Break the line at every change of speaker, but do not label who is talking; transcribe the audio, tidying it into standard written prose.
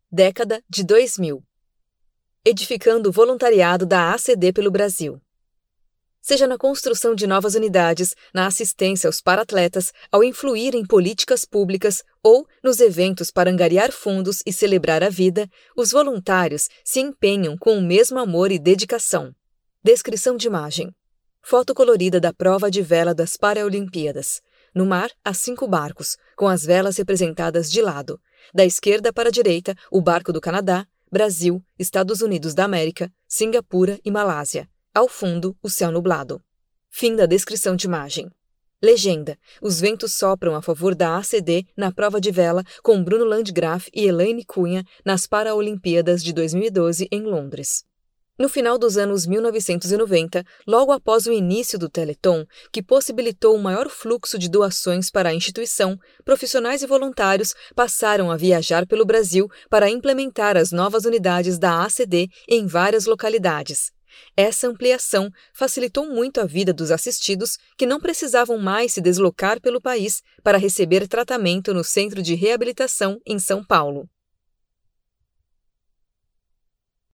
Década de 2000. Edificando o voluntariado da ACD pelo Brasil. Seja na construção de novas unidades, na assistência aos paratletas, ao influir em políticas públicas ou nos eventos para angariar fundos e celebrar a vida, os voluntários se empenham com o mesmo amor e dedicação. Descrição de imagem. Foto colorida da prova de vela das Paralimpíadas. No mar, há 5 barcos, com as velas representadas de lado. Da esquerda para a direita, o barco do Canadá, Brasil, Estados Unidos da América, Singapura e Malásia. Ao fundo, o céu nublado. Fim da descrição de imagem. Legenda. Os ventos sopram a favor da ACD na prova de vela com Bruno Landgraf e Elaine Cunha nas Paralimpíadas de 2012 em Londres. No final dos anos 1990, logo após o início do Teleton, que possibilitou um maior fluxo de doações para a instituição, profissionais e voluntários passaram a viajar pelo Brasil para implementar as novas unidades da ACD em várias localidades. Essa ampliação facilitou muito a vida dos assistidos, que não precisavam mais se deslocar pelo país para receber tratamento no Centro de Reabilitação em São Paulo.